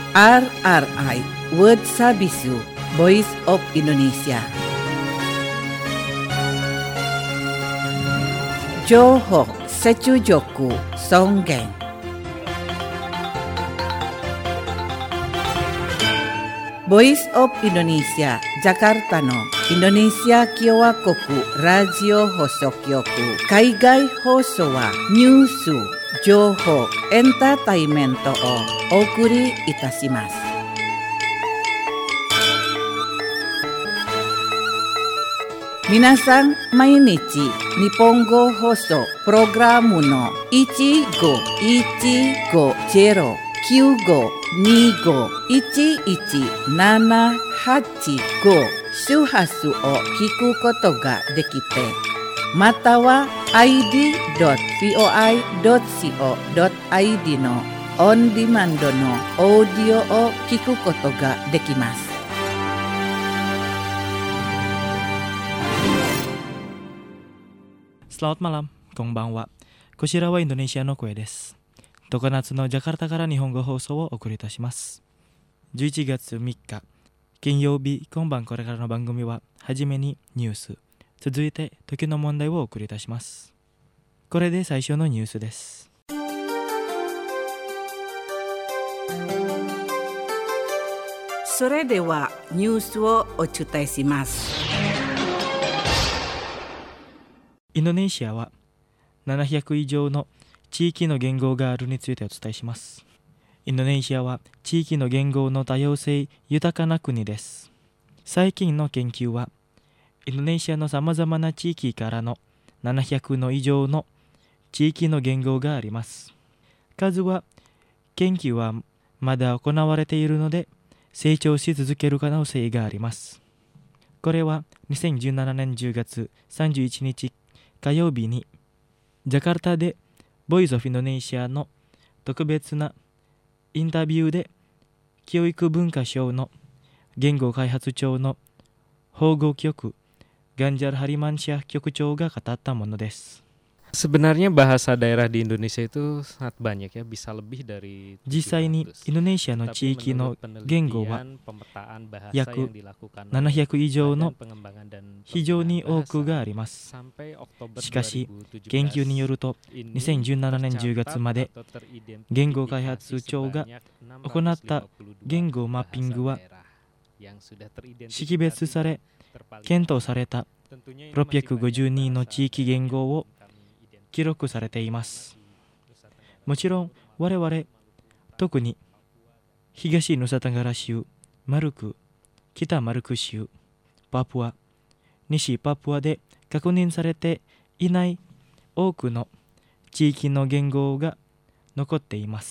RRI World Sabisu Voice of Indonesia. Johok Secujoku Songgeng. Voice of Indonesia Jakarta no Indonesia Kyowa Koku Radio Hosokyoku Kaigai Hoso wa Nyusu Johok Entertainmento o Okuri Itashimasu. Minasan mainichi Nihongo Hoso Programu no 15-15-95-11-785 周波数を聞くことができて、または id.voi.co.id のオンディマンドのオーディオを聞くことができます。 Selamat malam, konbanwa. こちらはインドネシアの声です。常夏のジャカルタから日本語放送をお送りいたします。11月3日、金曜日、今晩これからの番組は、はじめにニュース、続いて時の問題をお送りいたします。これで最初のニュースです。 それではニュースをお伝えします。 インドネシアは700以上の地域の言語があるについてお伝えします。インドネシアは地域の言語の多様性豊かな国です。最近の研究は、インドネシアのさまざまな地域からの700の以上の地域の言語があります。数は、研究はまだ行われているので、成長し続ける可能性があります。これは2017年10月31日火曜日に、ジャカルタでボイスオフインドネシアの特別なインタビューで教育文化省の言語開発庁の保護局ガンジャル・ハリマンシャ局長が語ったものです。 Sebenarnya bahasa daerah di Indonesia itu sangat banyak ya, bisa lebih dari 実際にインドネシアの地域の言語は約700以上の非常に多くがあります。しかし、研究によると2017年10月まで言語開発庁が行った言語マッピングは識別され検討された652の地域言語を記録されています。もちろん我々、特に東ヌサタガラ州、マルク、北マルク州、パプア、西パプアで確認されていない多くの地域の言語が残っています。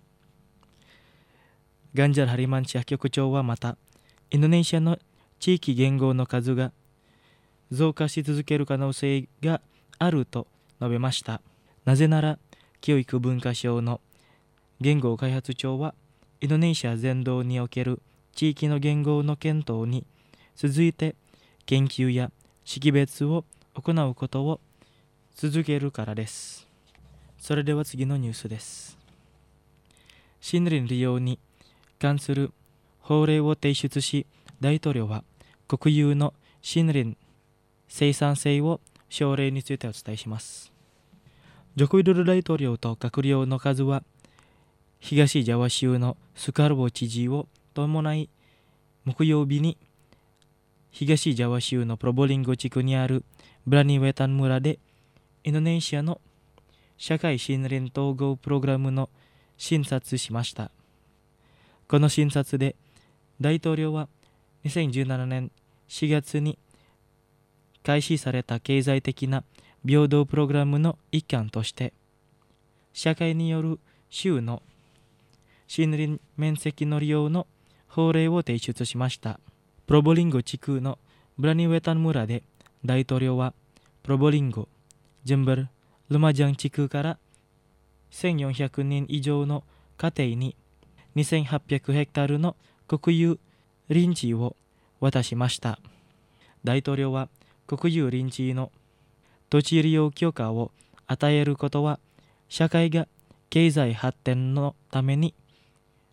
ガンジャル・ハリマンシャ局長はまた、インドネシアの地域言語の数が増加し続ける可能性があると述べました。なぜなら、教育文化省の言語開発庁は、インドネシア全土における地域の言語の検討に続いて研究や識別を行うことを続けるからです。それでは次のニュースです。森林利用に関する法令を提出し、大統領は国有の森林生産性を奨励についてお伝えします。ジョコウィドル大統領と閣僚の数は、東ジャワ州のスカルボ知事を伴い、木曜日に東ジャワ州のプロボリンゴ地区にあるブラニウェタン村で、インドネシアの社会森林統合プログラムの診察しました。この診察で、大統領は2017年4月に開始された経済的な平等プログラムの一環として、社会による州の森林面積の利用の法令を提出しました。プロボリンゴ地区のブラニウェタン村で、大統領はプロボリンゴ、ジェンバル、ルマジャン地区から1400人以上の家庭に2800ヘクタールの国有林地を渡しました。大統領は国有林地の土地利用許可を与えることは、社会が経済発展のために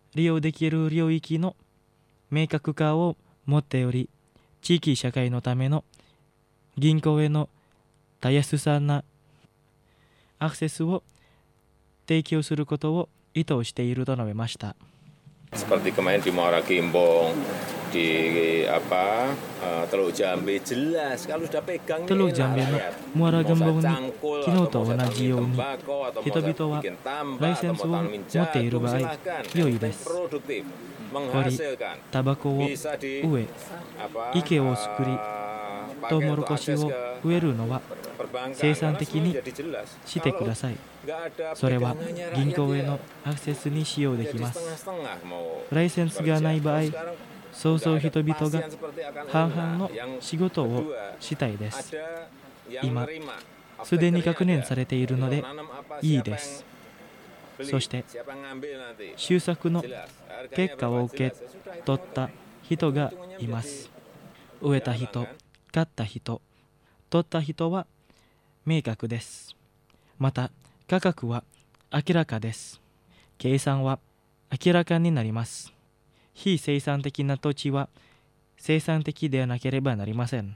利用できる領域の明確化を持っており、地域社会のための銀行へのたやすさなアクセスを提供することを意図していると述べました。 Seperti kemarin di Muara Gembong, di Teluk Jambe, jelas kalau sudah pegang Teluk Jambe のムアラガンボンに昨日と同じように人々はライセンスを持っている場合良いです。堀、タバコを植え、池を作り、トウモロコシを植えるのは生産的にしてください。それは銀行へのアクセスに使用できます。ライセンスがない場合、そうそう人々が半々の仕事をしたいです。今、すでに確認されているのでいいです。そして、収作の結果を受け取った人がいます。植えた人、買った人、取った人は明確です。また、価格は明らかです。計算は明らかになります。非生産的な土地は生産的でなければなりません。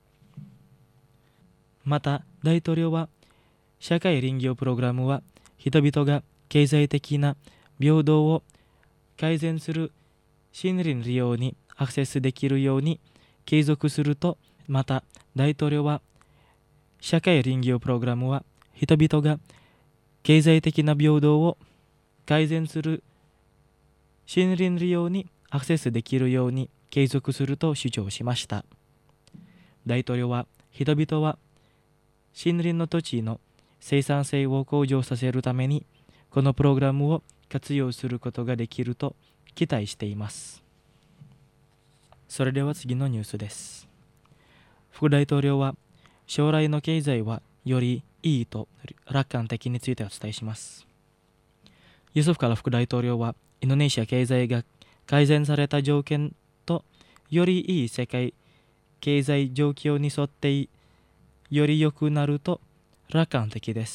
また、大統領は、社会林業プログラムは人々が経済的な平等を改善する森林利用にアクセスできるように継続すると、また大統領は社会林業プログラムは人々が経済的な平等を改善する森林利用にアクセスできるように継続すると主張しました。大統領は人々は森林の土地の生産性を向上させるためにこのプログラムを活用することができると期待しています。それでは次のニュースです。副大統領は将来の経済はよりいいと楽観的についてお伝えします。ユソフカラ副大統領はインドネシア経済が改善された条件とよりいい世界経済状況に沿ってより良くなると楽観的です。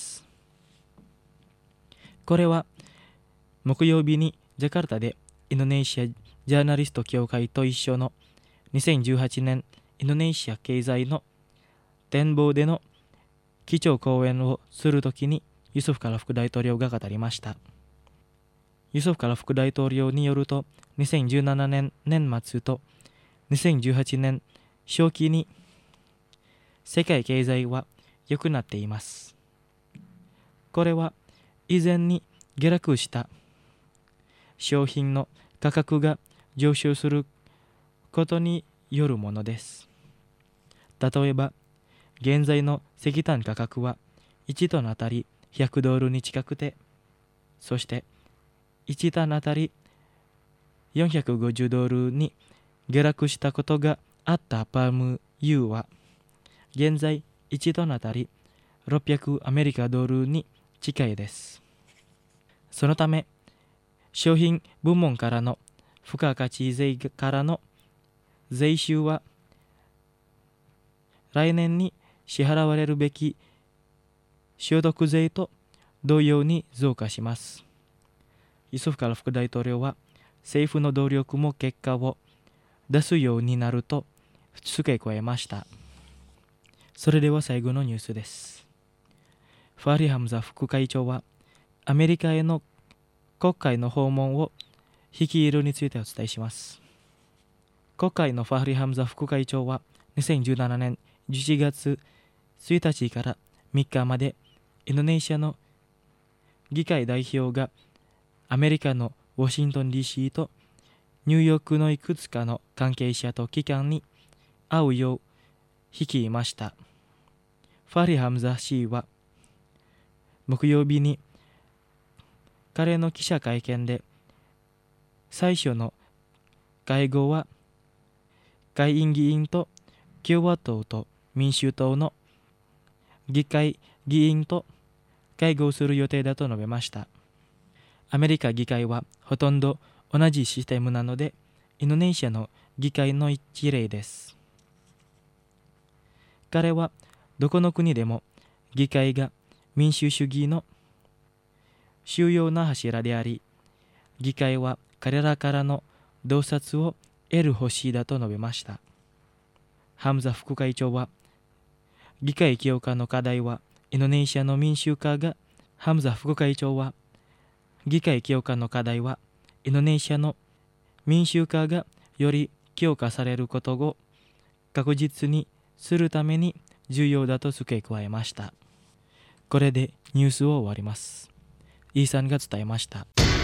これは木曜日にジャカルタでインドネシアジャーナリスト協会と一緒の2018年インドネシア経済の展望での基調講演をするときにユソフカラ副大統領が語りました。ユソフカラ副大統領によると2017年年末と2018年初期に世界経済は良くなっています。これは以前に下落した商品の価格が上昇することによるものです。例えば、現在の石炭価格は1トンあたり$100に近くて、そして1トンあたり$450に下落したことがあったパーム油は、現在1トンあたり$600に近いです。そのため、商品部門からの付加価値税からの税収は来年に支払われるべき所得税と同様に増加します。ユソフカラ副大統領は政府の努力も結果を出すようになると付け加えました。それでは最後のニュースです。ファーリ・ハムザ副会長はアメリカへの国会の訪問を率いるについてお伝えします。国会のファーリ・ハムザ副会長は2017年11月1日から3日までインドネシアの議会代表がアメリカのワシントン DC とニューヨークのいくつかの関係者と機関に会うよう率いました。ファーリ・ハムザ氏は木曜日に彼の記者会見で最初の会合は下院議員と共和党と民主党の議会議員と会合する予定だと述べました。アメリカ議会はほとんど同じシステムなのでインドネシアの議会の一例です。彼はどこの国でも議会が民主主義の主要な柱であり、議会は彼らからの洞察を得る欲しいだと述べました。ハムザ副会長は、議会強化の課題はインドネシアの民衆化が、ハムザ副会長は、議会強化の課題はインドネシアの民衆化がより強化されることを確実にするために重要だと付け加えました。これでニュースを終わります。イーさんが伝えました。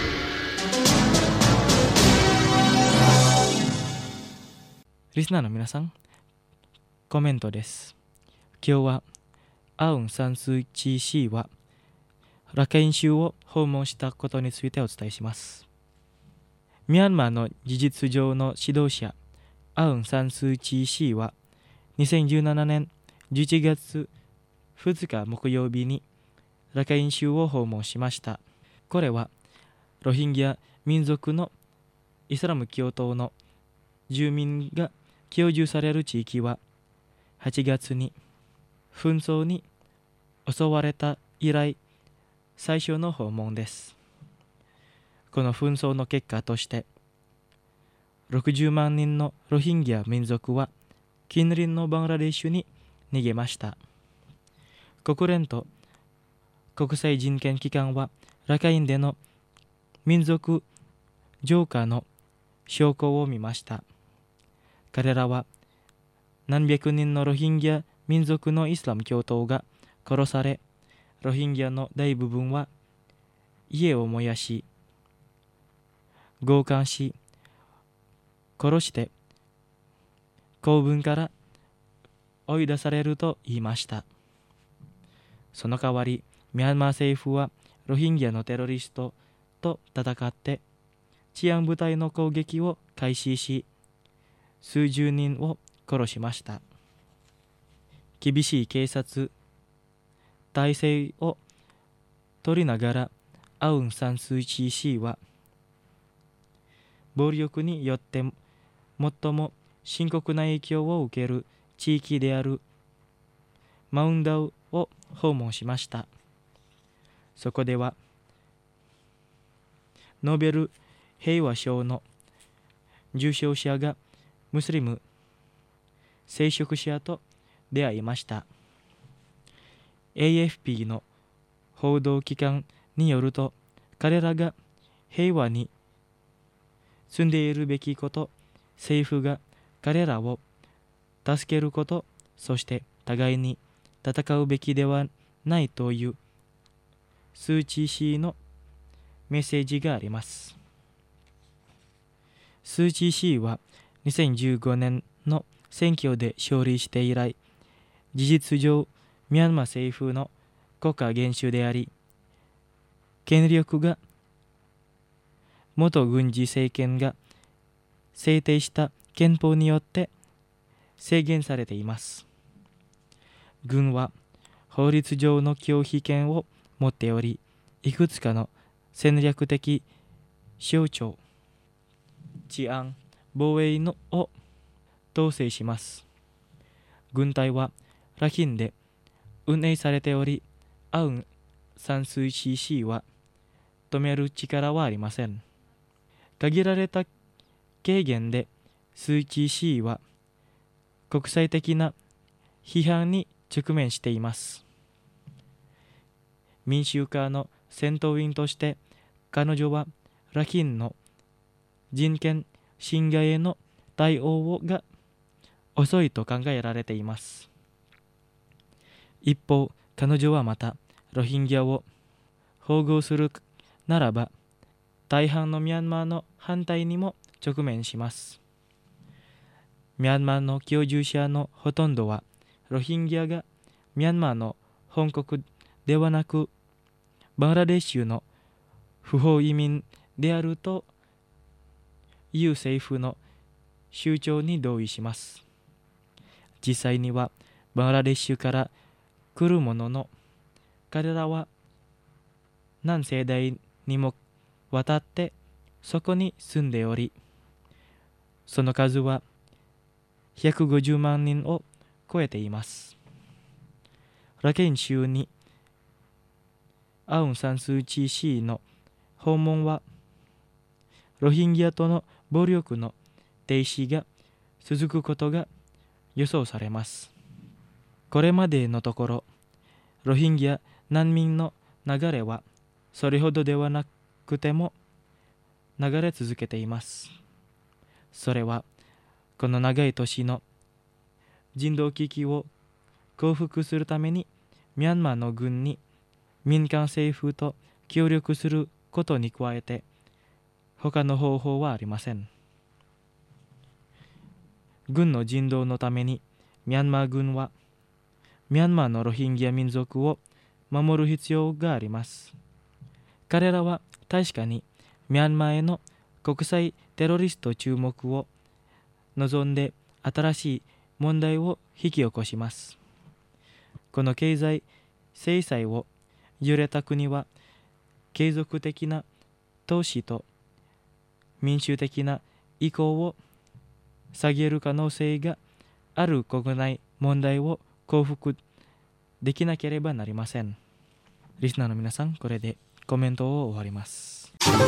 リスナーの皆さん、コメントです。今日はアウン・サン・スー・チー氏はラカイン州を訪問したことについてお伝えします。ミャンマーの事実上の指導者アウン・サン・スー・チー氏は2017年11月2日木曜日にラカイン州を訪問しました。これはロヒンギャ民族のイスラム教徒の住民が居住される地域は8月に紛争に襲われた以来最初の訪問です。この紛争の結果として60万人のロヒンギャ民族は近隣のバングラデシュに逃げました。国連と国際人権機関はラカインでの民族浄化の証拠を見ました。彼らは何百人のロヒンギャ民族のイスラム教徒が殺され、ロヒンギャの大部分は家を燃やし、強姦し、殺して公文から追い出されると言いました。その代わり、ミャンマー政府はロヒンギャのテロリストと戦って治安部隊の攻撃を開始し、数十人を殺しました。厳しい警察体制を取りながらアウン・サン・スー・チー氏は暴力によって最も深刻な影響を受ける地域であるマウンダウを訪問しました。そこではノーベル平和賞の受賞者がムスリム聖職者と出会いました。AFP の報道機関によると、彼らが平和に住んでいるべきこと、政府が彼らを助けること、そして互いに戦うべきではないというスー・チー氏のメッセージがあります。スー・チー氏は2015年の選挙で勝利して以来、事実上ミャンマー政府の国家元首であり、権力が元軍事政権が制定した憲法によって制限されています。軍は法律上の拒否権を持っており、いくつかの戦略的省庁、治安、防衛のを統制します。軍隊はラヒンで運営されており、アウン・サン・スー・チー氏は止める力はありません。限られた権限でスー・チー氏は国際的な批判に直面しています。民衆化の戦闘員として彼女はラヒンの人権侵害への対応が遅いと考えられています。一方、彼女はまたロヒンギャを保護するならば大半のミャンマーの反対にも直面します。ミャンマーの居住者のほとんどはロヒンギャがミャンマーの本国ではなくバングラデシュの不法移民であるという政府の主張に同意します。実際にはバングラデシュから来るものの、彼らは何世代にもわたってそこに住んでおり、その数は150万人を超えています。ラケン州にアウン・サン・スー・チー氏の訪問はロヒンギャとの暴力の停止が続くことが予想されます。これまでのところ、ロヒンギャ難民の流れはそれほどではなくても流れ続けています。それはこの長い年の人道危機を克服するためにミャンマーの軍に民間政府と協力することに加えて他の方法はありません。軍の人道のためにミャンマー軍はミャンマーのロヒンギャ民族を守る必要があります。彼らは確かにミャンマーへの国際テロリスト注目を望んで新しい問題を引き起こします。この経済制裁を揺れた国は継続的な投資と民主的な意向を下げる可能性がある国内問題を克服できなければなりません。リスナーの皆さん、これでコメントを終わります。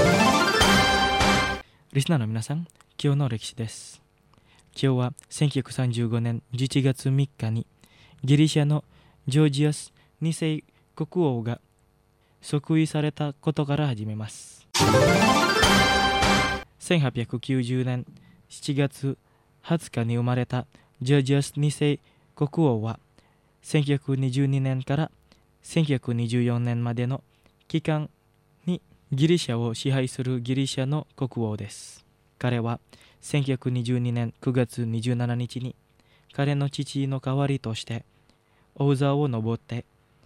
リスナーの皆さん、今日の歴史です。今日は1935年11月3日にギリシャのジョージアス2世国王が即位されたことから始めます。1890年7月20日に生まれたジョージアス2世国王は1922年から1924年までの期間にギリシャを支配するギリシャの国王です。彼は1922年9月27日に彼の父の代わりとして王座を登って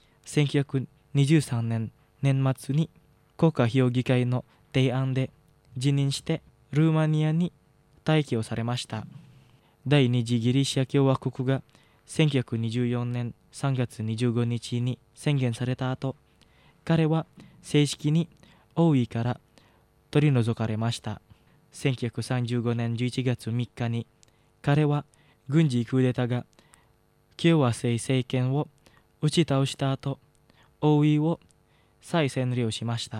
1923年年末に国家評議会の提案で辞任してルーマニアに退去されました。第二次ギリシャ共和国が1924年3月25日に宣言された後、彼は正式に王位から取り除かれました。1935年11月3日に彼は軍事クーデターが共和制政権を打ち倒した後、王位を再占領しました。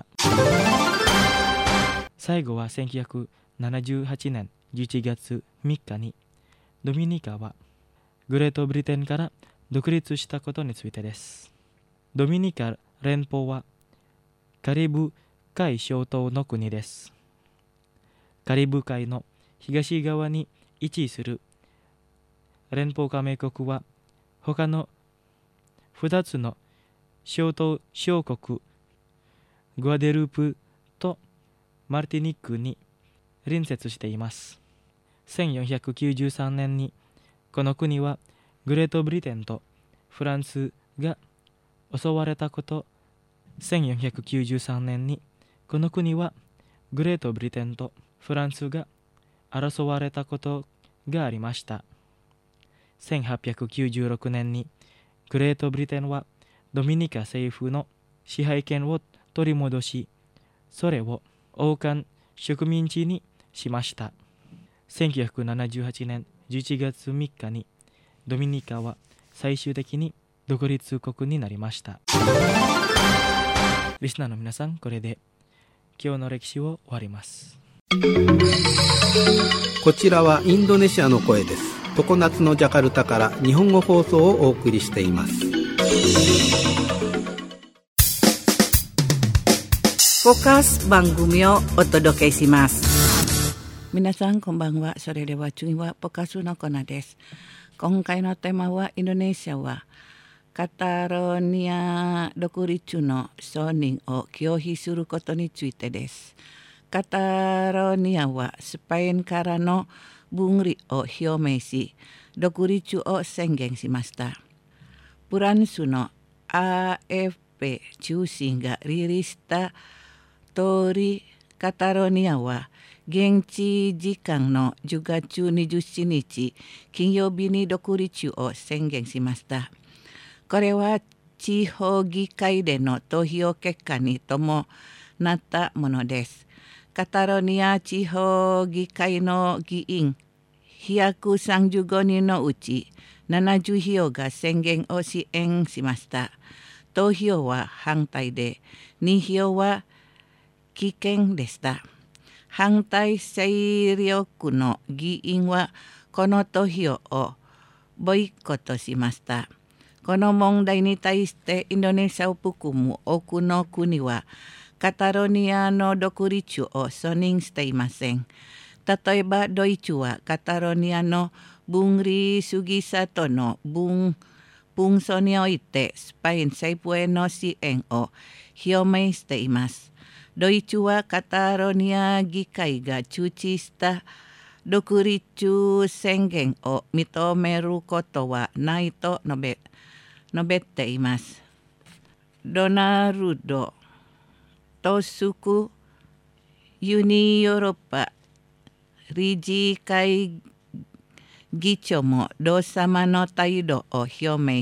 最後は1978年11月3日にドミニカはグレートブリテンから独立したことについてです。ドミニカ連邦はカリブ海諸島の国です。カリブ海の東側に位置する連邦加盟国は他の2つの小島小国グアデループとマルティニックに隣接しています。1493年にこの国はグレートブリテンとフランスが襲われたこと、1493年にこの国はグレートブリテンとフランスが争われたことがありました。1896年にグレートブリテンはドミニカ政府の支配権を取り戻し、それを王冠植民地にしました。1978年11月3日にドミニカは最終的に独立国になりました。リスナーの皆さん、これで今日の歴史を終わります。 こちらはインドネシアの声です。常夏のジャカルタから日本語放送をお送りしています。 フォーカス番組をお届けします。皆さんこんばんは。それでは次はフォーカスのコーナーです。今回のテーマはインドネシアはカタロニア独立の承認を拒否することについてです。カタロニアはスペインからの分離を表明し、独立を宣言しました。フランスの AFP 通信がリリースした通り、カタロニアは現地時間の10月27日金曜日に独立を宣言しました。これは地方議会での投票結果に伴ったものです。カタロニア地方議会の議員135人のうち70票が宣言を支援しました。投票は反対で2票は棄権でした。 反対勢力の議員はこの投票をボイコットしました。この問題に対してインドネシアを含む多くの国はカタロニアの独立を承認していません。例えばドイツはカタロニアの分離主義者との紛争においてスペイン政府への支援を表明しています。ドイツはカタロニア議会が中止した独立宣言を認めることはないと述べています。ドナルド・トスクユニヨーロッパ理事会議長も同様の態度を表明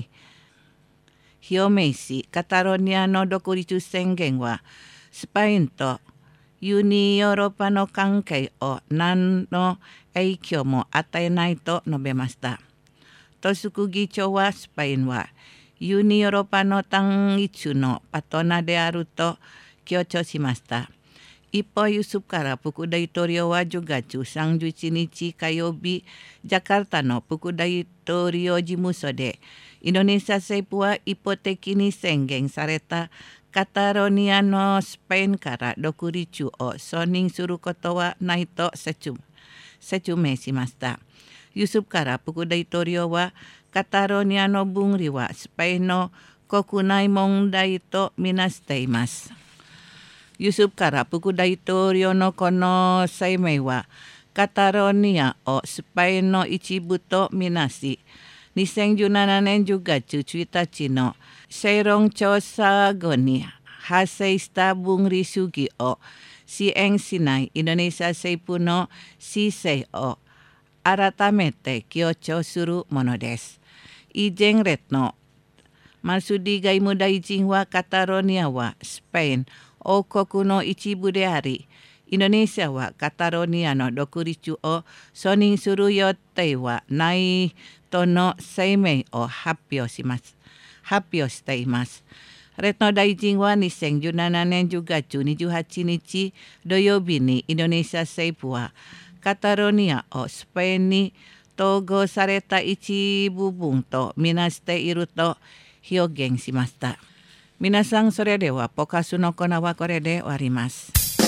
し、カタロニアの独立宣言はスペインとユニヨーロッパの関係を何の影響も与えないと述べました。トスク議長はスペインはユニヨーロッパの単一のパートナーであると強調しました。一方、ユスフから副大統領は10月31日火曜日、ジャカルタの副大統領事務所で、インドネシア政府は一方的に宣言されたカタロニアのスペインから独立を承認することはないと説明しました。ユスフから副大統領は、カタロニアの分離はスペインの国内問題とみなしています。ユスフから副大統領のこの声明は、カタロニアをスペインの一部とみなし、2017年10月1日の世論調査後に発生した分離主義を支援しないインドネシア政府の姿勢を改めて強調するものです。イ・ジェンレットのマルスディ外務大臣はカタロニアはスペイン王国の一部であり、インドネシアはカタロニアの独立を承認する予定はないとの声明を発表しています。レット大臣は2017年10月28日土曜日にインドネシア政府はカタロニアをスペインに統合された一部分とみなしていると表現しました。皆さん、それではポカスのコーナーはこれで終わります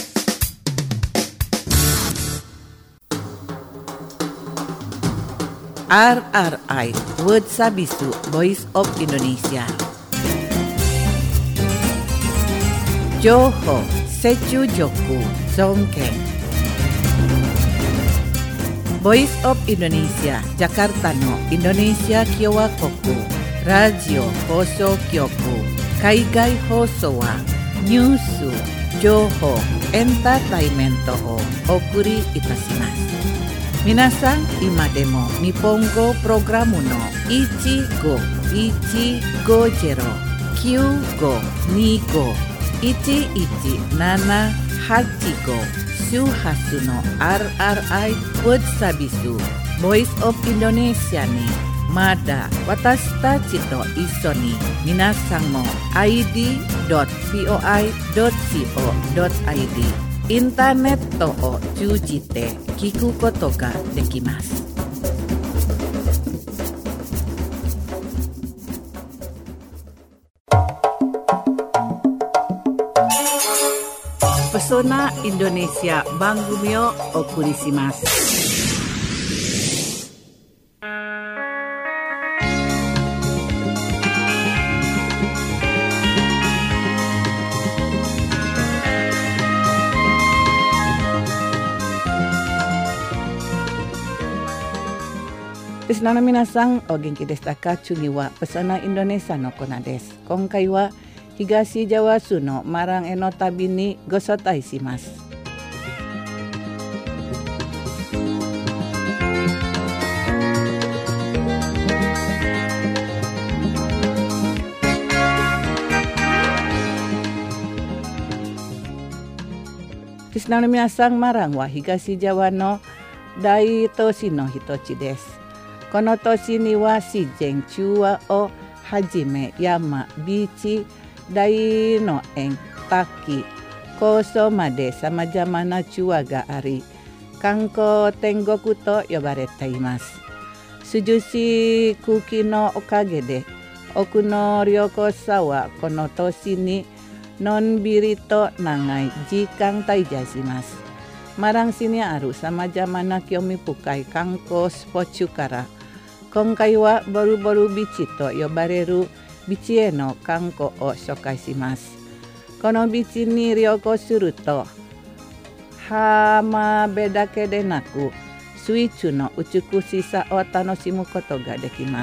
。RRI Word Sabisu Voice of Indonesia 情報、接中力、尊敬 Voice of Indonesia ジャカルタのインドネシア共和国ラジオ放送局海外放送はニュース、情報、エンターテインメントをお送りいたします。皆さん、今でも日本語プログラムの 15-150-925-11-785 周波数の RRI Word Sabisu Voice of Indonesia にまだ私たちと一緒に皆さんも id.voi.co.id インターネットを通じて聞くことができます。Pesona Indonesia 番組をお送りします。リスナーの皆さん、お元気でしたか？次はペソナインドネシアのコーナーです。今回は東ジャワ州のマランへの旅にご招待します。リスナーの皆さん、マランは東ジャワの大都市の一つです。この都市には自然中和をはじめ山、ビーチ、大農園、滝、 構想まで様々なチュアがあり、観光天国と呼ばれています。涼しい空気のおかげで、多くの旅行者はこの都市にのんびりと長い時間滞在します。マラン市にある様々な興味深い観光スポットから、今回はボルボルビーチと呼ばれるビーチへの観光を紹介します。このビーチに旅行すると、浜辺だけでなく、水中の美しさを楽しむことができます。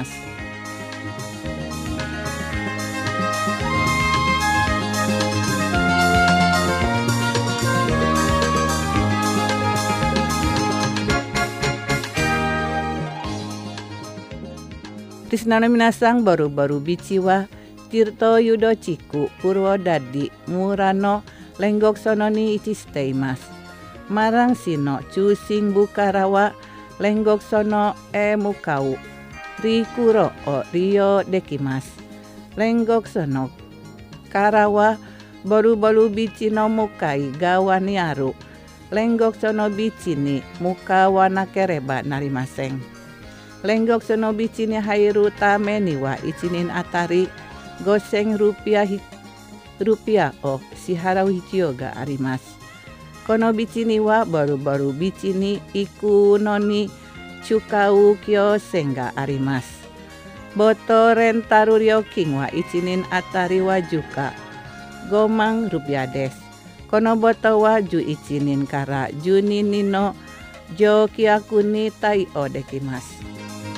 リスナーの皆さん、ボルボルビーチはティルトユド地区プロダディ村の煉獄園に位置しています。マラン市の中心部からは煉獄園へ向かう陸路を利用できます。煉獄園からはボルボルビーチの向かい側にある煉獄園ビーチに向かわなければなりません。煉獄園ビーチに入るためには1人当たり5000ルピアを支払う必要があります。このビーチにはボルボルビーチに行くのに使う橋線があります。ボートレンタル料金は1人当たりは5万ルピアです。このボートは11人から12人の乗客に対応できます。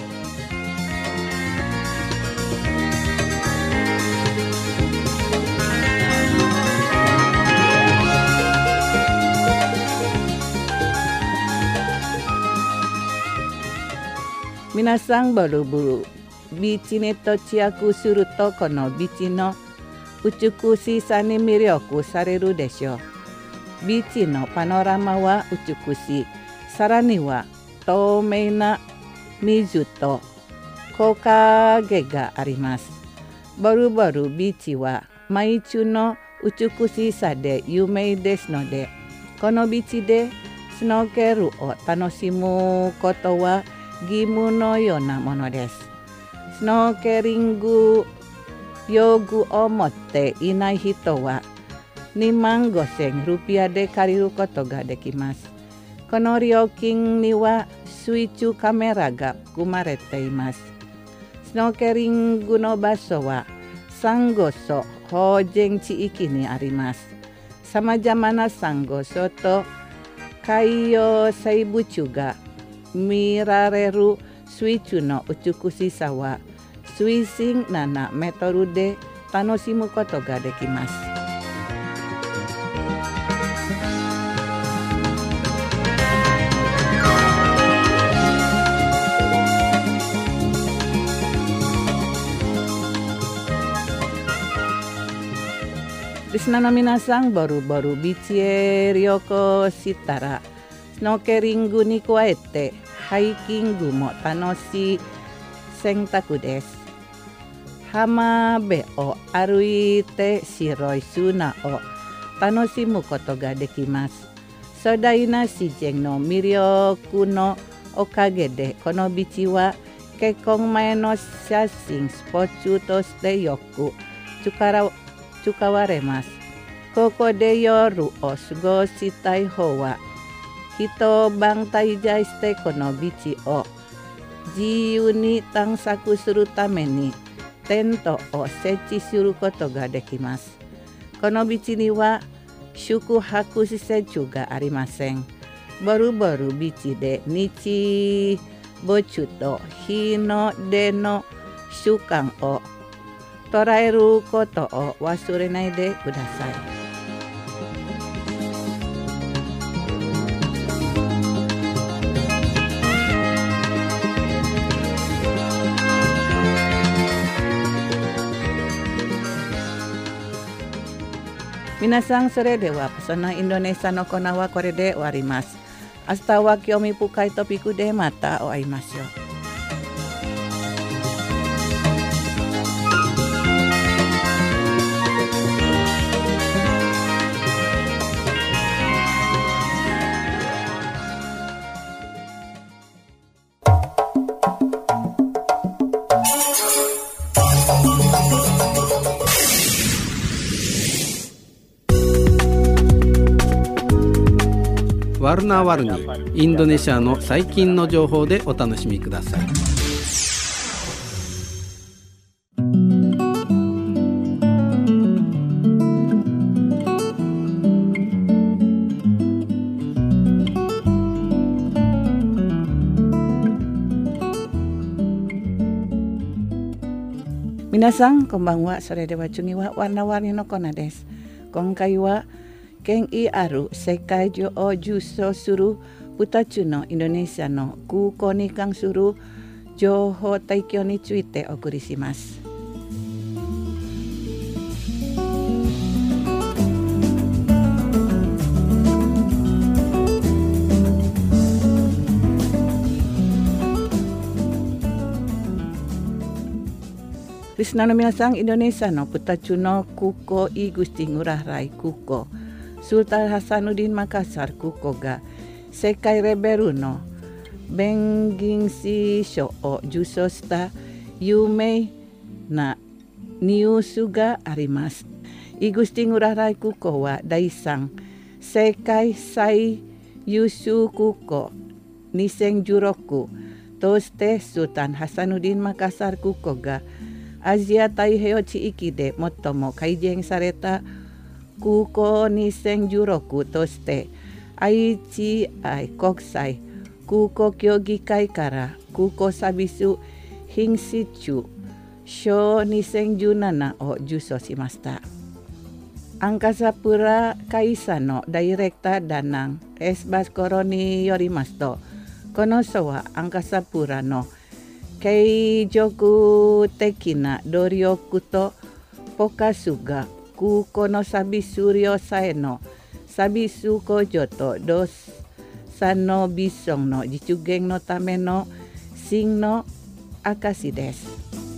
皆さん、ボルボルビーチに到着すると、このビーチの美しさに魅力されるでしょう。ビーチのパノラマは美しい。さらには透明な水と木陰があります。ボルボルビーチは毎日の美しさで有名ですので、このビーチでスノーケルを楽しむことは義務のようなものです。スノーケリング用具を持っていない人は25,000ルピアで借りることができます。この料金には水中カメラが含まれています。スノーケリングの場所はサンゴ礁保全地域にあります。さまざまなサンゴ礁と海洋生物が見られる水中の美しさは水深7メートルで楽しむことができます。リスナーの皆さん、ボルボルビーチへ旅行したらスノーケリングに加えてハイキングも楽しい選択です。浜辺を歩いて白い砂を楽しむことができます。壮大な自然の魅力のおかげで、このビーチは結婚前の写真スポットとしてよく使われます。ここで夜を過ごしたい方は一晩滞在してこのビーチを自由に探索するためにテントを設置することができます。このビーチには宿泊施設がありません。ボルボルビーチで日没と日の出の習慣を捉えることを忘れないでください。皆さん、それではそのインドネシアのコーナーはこれで終わります。明日は興味深いトピックでまたお会いましょう。 ワルナワルニインドネシアの最近の情報でお楽しみください。 皆さんこんばんは。それでは次はワナワリのコーナーです。今回は権威ある世界中を縦走する2つのインドネシアの空港に関する情報提供についてお送りします。リスナーの皆さん、インドネシアの2つの空港、イグスティングラライ空港、スルタンハサヌディンマカサル空港が世界レベルの弁銀士賞を受賞した有名なニュースがあります。イグスティングラライ空港は第3世界最優秀空港2016としてスルタンハサヌディンマカサル空港がアジア太平洋地域で最も改善された空港2016として IHI 国際空港協議会から空港サービス品質賞2017を受賞しました。アンカサプラ会社のダイレクターダナンエスバスコロによりますと、この賞はアンカサプラの継続的な努力とポカスが空港のサービス量さえのサービス向上と動産のビジョンの実現のための真の証です。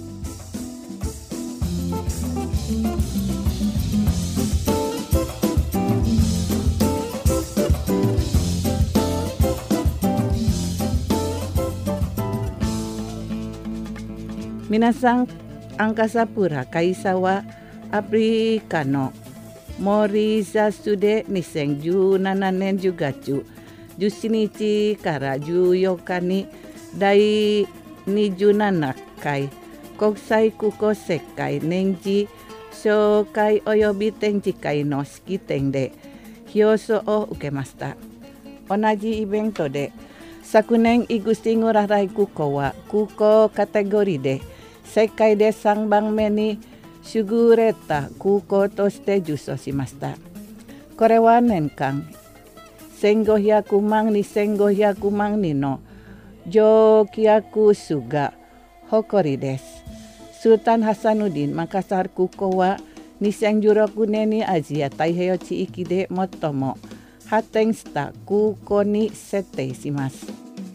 皆さん、アンカサプラ会社はアフリカのモーリシャスで2017年10月17日から14日に第27回国際空港世界年次紹介及び展示会の式典で表彰を受けました。同じイベントで昨年イグスティングラライ空港は空港カテゴリーで世界で3番目に優れた空港として受賞しました。これは年間1500万2500万人の乗客数が誇りです。スルタンハサヌディンマカサル空港は2016年にアジア太平洋地域で最も発展した空港に設定します。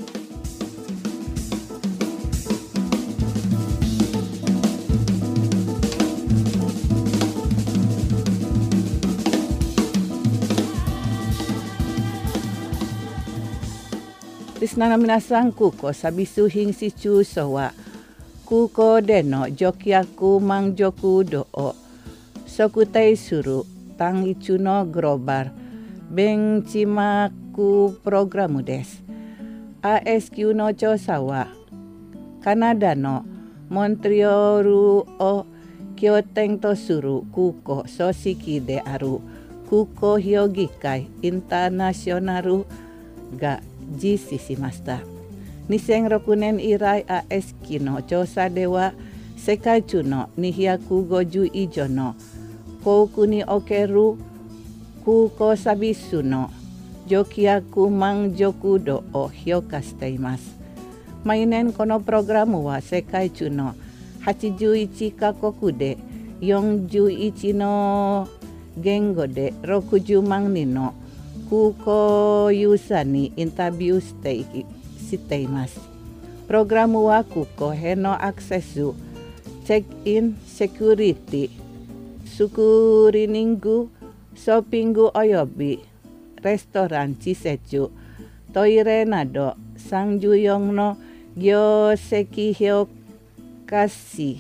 リスナーの皆さん、空港サービス品質賞は空港での乗客満足度を測定する単一のグローバルベンチマークプログラムです。 RSQ の調査はカナダのモントリオールを拠点とする空港組織である空港評議会インターナショナルが実施しました。2006年以来 RSQ の調査では世界中の250以上の航空における空港サービスの乗客満足度を評価しています。毎年このプログラムは世界中の81カ国で41の言語で60万人の空港ユーザーにインタビューしています。プログラムは空港へのアクセス、チェックイン、セキュリティ、スクリーニング、ショッピングおよびレストラン施設、トイレなど34の業績評価指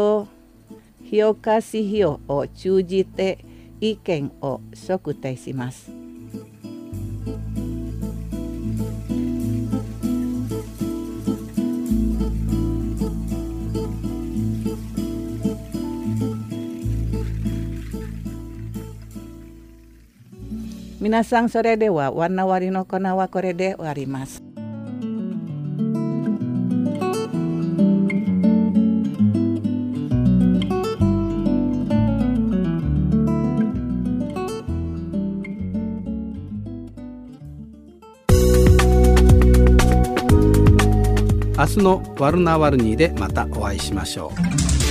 標を通じて意見を測定します。 皆さん、それでは罠割りのコーナーはこれで終わります。 明日のワルナワルニーでまたお会いしましょ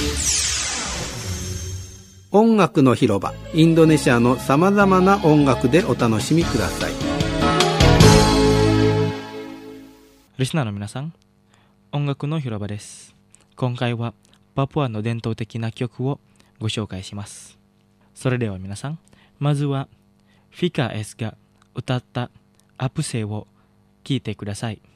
う。音楽の広場、インドネシアのさまざまな音楽でお楽しみください。 リスナーの皆さん、音楽の広場です。今回はパプアの伝統的な曲をご紹介します。それでは皆さん、まずはフィカエスが歌ったアプセを聴いてください。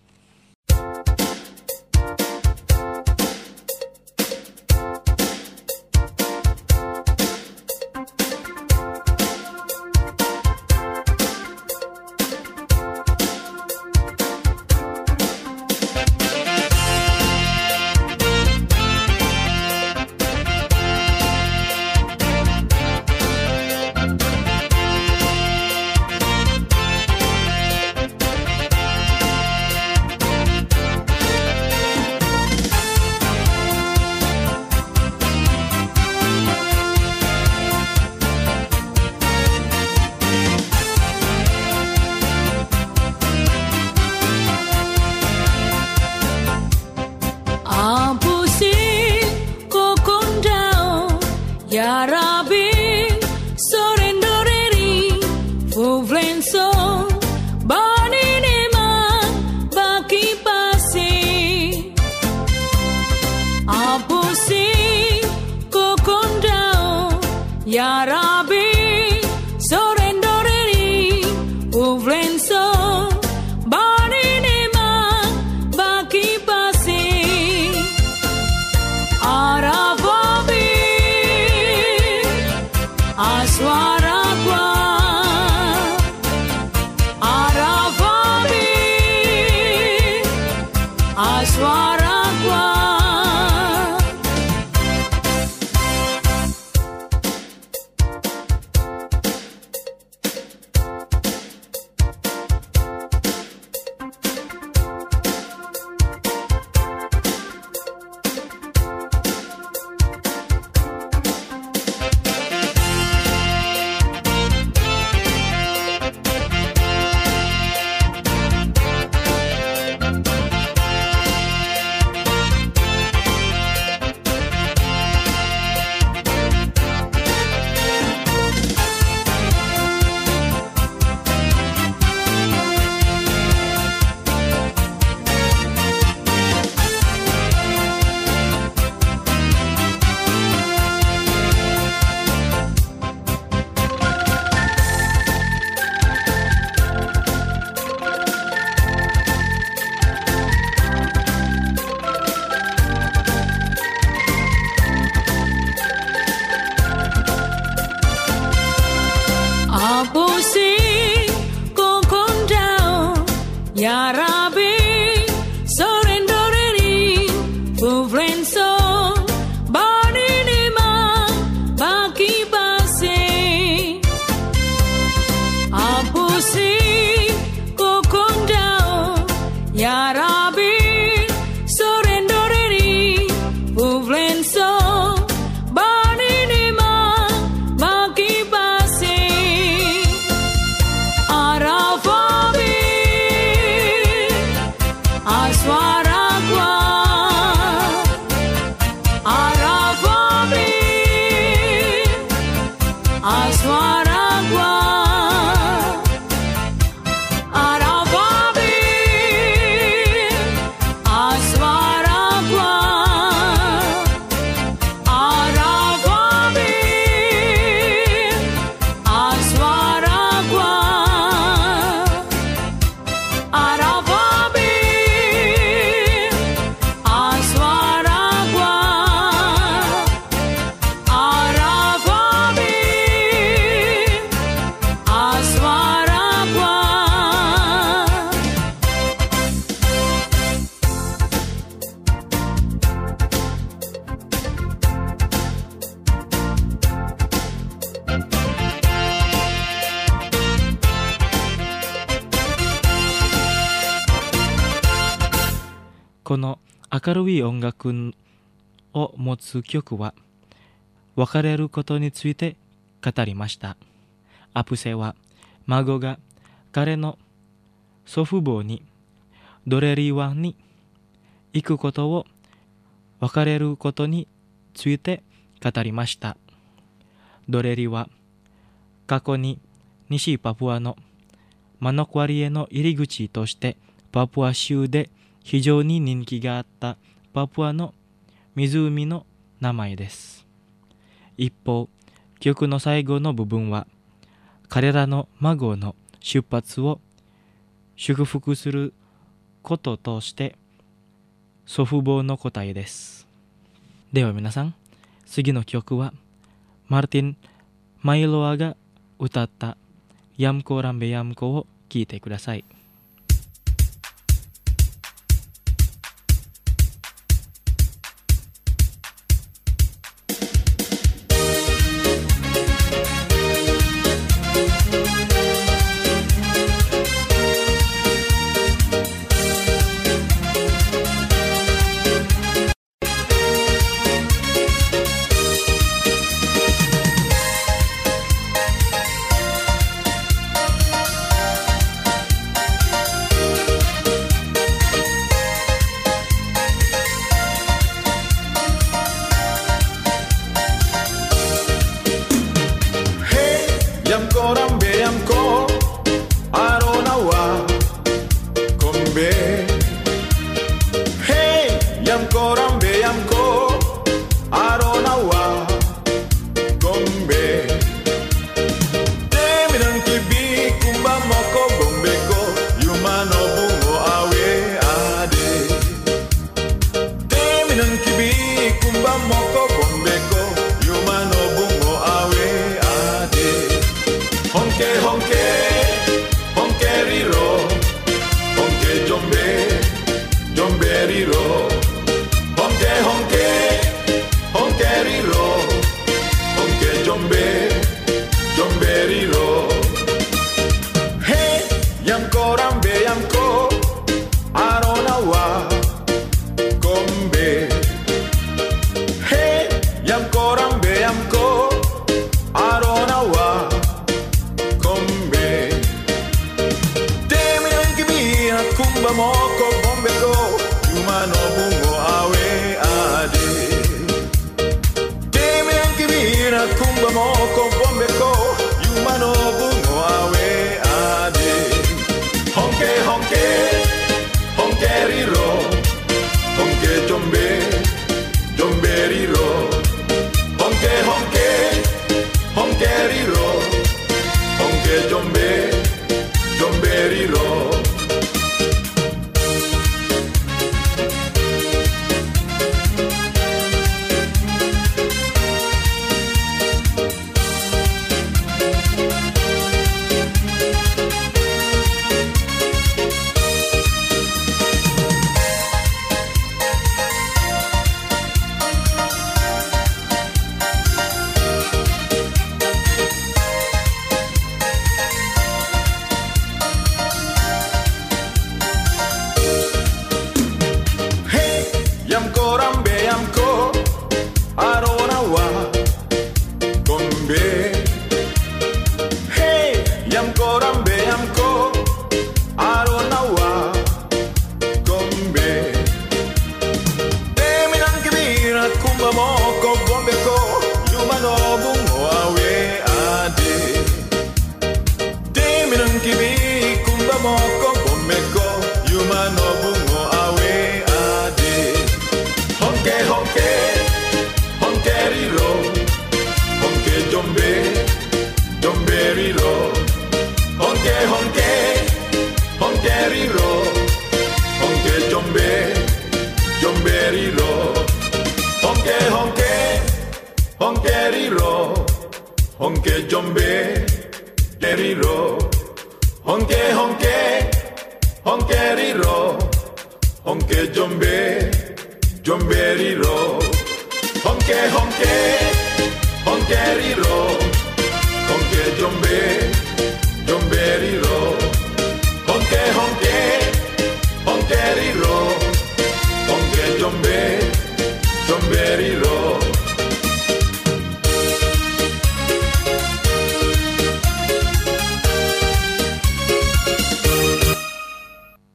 この明るい音楽を持つ曲は別れることについて語りました。アプセは孫が彼の祖父母にドレリ湾に行くことを別れることについて語りました。ドレリは過去に西パプアのマノクワリへの入り口としてパプア州で非常に人気があったパプアの湖の名前です。一方、曲の最後の部分は彼らの孫の出発を祝福することとして祖父母の答えです。では皆さん、次の曲はマルティン・マイロアが歌ったヤムコランベヤムコを聴いてください。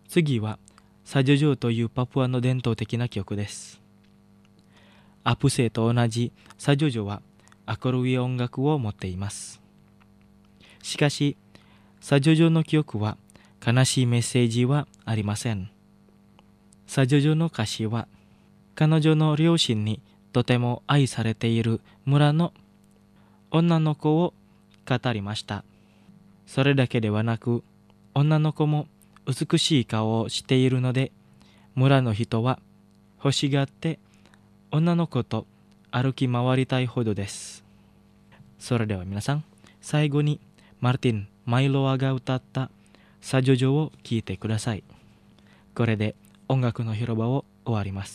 次はサジョジョーというパプアの伝統的な曲です。アプセと同じサジョジョは明るい音楽を持っています。しかし、サジョジョの曲は悲しいメッセージはありません。サジョジョの歌詞は、彼女の両親にとても愛されている村の女の子を語りました。それだけではなく、女の子も美しい顔をしているので、村の人は欲しがって女の子と歩き回りたいほどです。それでは皆さん、最後にマルティン・マイロアが歌ったサジョジョを聴いてください。これで音楽の広場を終わります。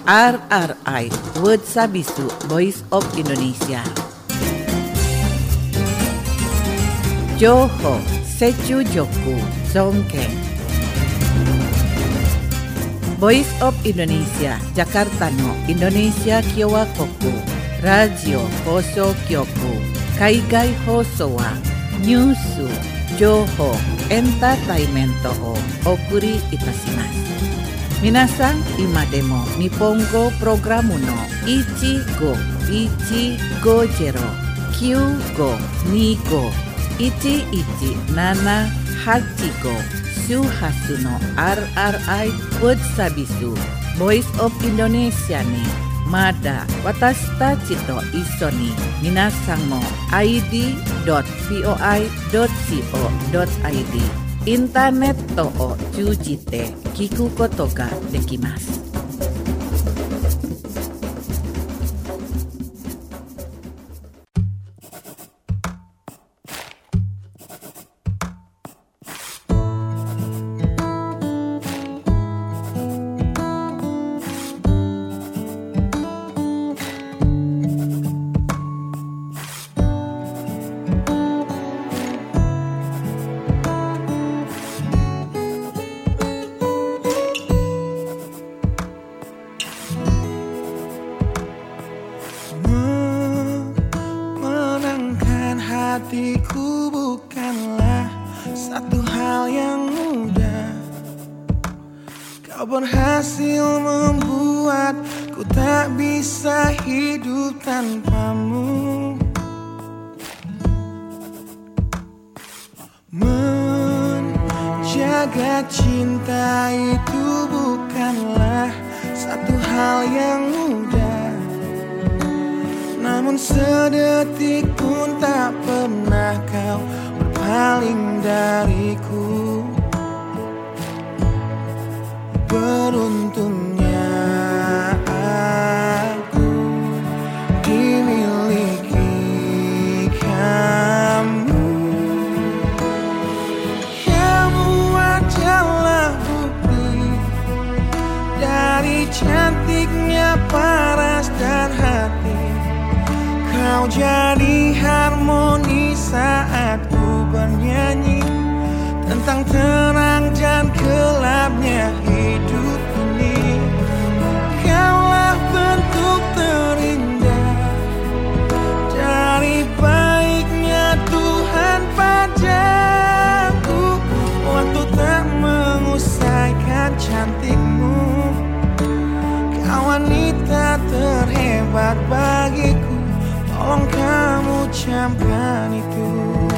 RRI World Sabisu Voice of Indonesia. Johor Secu Joku Songkeng. Voice of Indonesia Jakarta no Indonesia Kyowa Koku Radio Hoso Kyoku Kaigai Hoso wa Nyusu Joho Entertainment o Okuri Itasimasu. Minasan imademo Nipongo Programu no Ichigo Jero Kyugo Nigo Ichi Nana Hachigo Suhasu no RRI World Sabisu Voice of Indonesia ni Mada Watashita Chito Isoni Minasan mo id.voi.co.id Internet to o chujite kiku koto ga dekimasu. Hatiku bukanlah satu hal yang mudah. Kau berhasil membuatku tak bisa hidup tanpamu. Menjaga cinta itu bukanlah satu hal yang mudah. Namun sedetik pun tak pernah kau berpaling dariku. Beruntungnya aku dimiliki kamu. Kamu adalah bukti dari cantiknya paras dan hati. Kau jadi harmoni saat ku bernyanyi tentang terang dan gelapnya hidup ini. Kaulah bentuk terindah dari baiknya Tuhan padaku. Waktu tak mengusaikan cantikmu. Kau wanita terhebat bagiku. Tolong kamu camkan itu.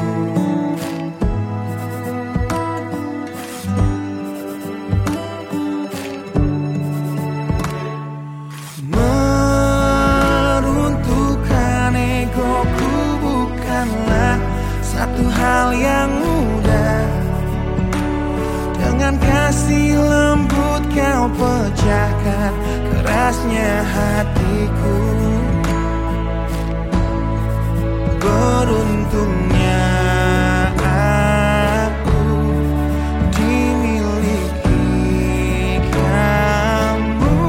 Meruntuhkan egoku bukanlah satu hal yang mudah. Dengan kasih lembut kau pecahkan kerasnya hatiku. Beruntungnya aku dimiliki kamu.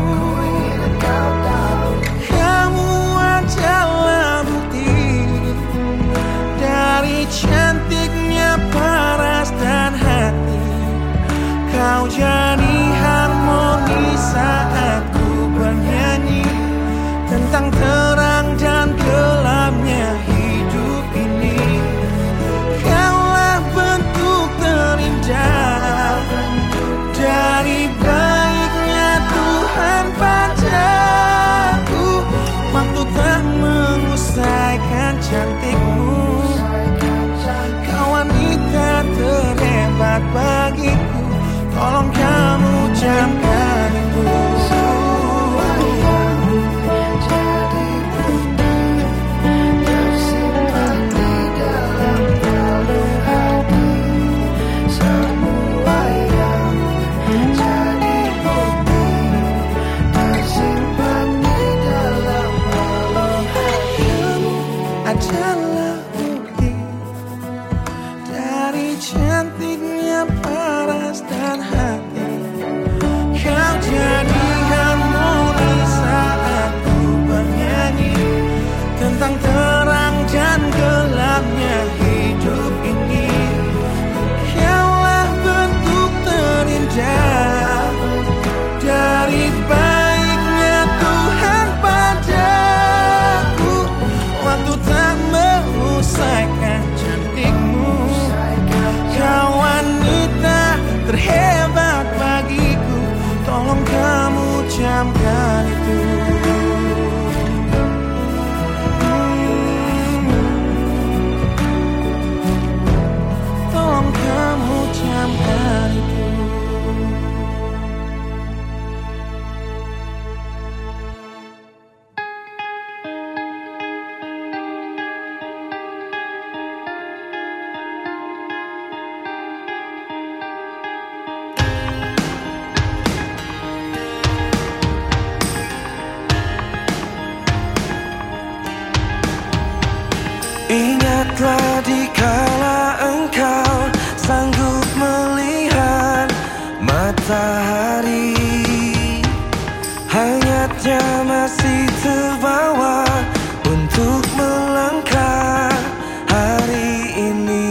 Kamu adalah bukti dari cantiknya paras dan hati. Kau jadi harmoni saat ku bernyanyi tentang terang dan gelapnya hidup ini. Kaulah bentuk terindah dari baiknya Tuhan padaku. Waktu tak mengusaikan cantikmu. Kau wanita terhebat bagiku. Tolong kamu camkan itu. Adalah terang dan gelapnya hidup ini. Kaulah bentuk terindah dari baiknya Tuhan padaku. Waktu tak menyelesaikan cantikmu. Kau wanita terhebat bagiku, tolong kamu camkan itu. Tolong kamu camkan itu. Ingatlah dikala engkau sanggup melihat matahari, hangatnya masih terbawa untuk melangkah hari ini.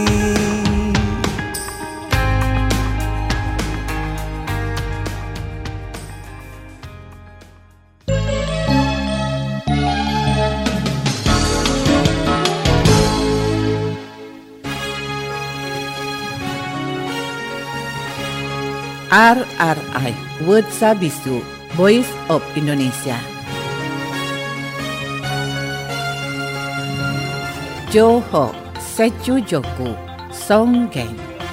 RRI Word Sabisu Voice of Indonesia. Johor Secu Joku Songgeng.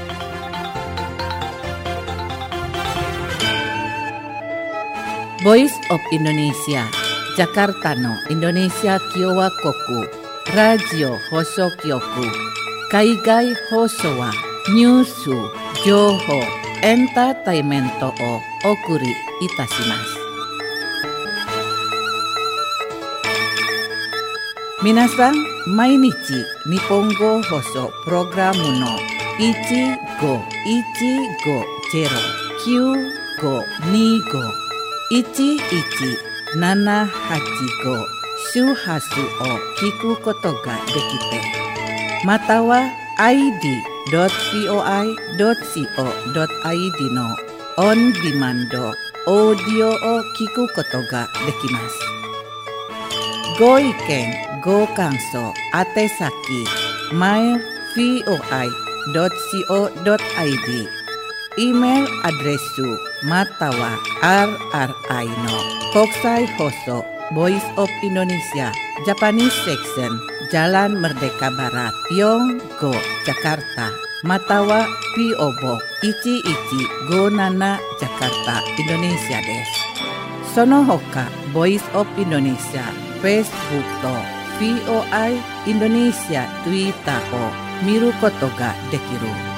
Voice of Indonesia Jakarta no Indonesia Kiowa Koku Radio Hoso Kyoku Kaigai Hosowa Nyusu Johor Entertainmento o okuri itashimasu. Minasan, mainichi Nihongo Hoso Programu no 1515251175 Shuhasu o kiku koto ga dekite. Matawa id.voi.co.id の on demand オーディオを聞くことができます。ご意見、ご感想、宛先 mail.voi.co.id イメールアドレスまたは RRI の国際放送 Voice of Indonesia Japanese Section Jalan Merdeka Barat Yonggo Jakarta Matawa PO Box 1157 Jakarta Indonesia です。その他 Voice of Indonesia Facebook と VOI Indonesia Twitter を見ることができる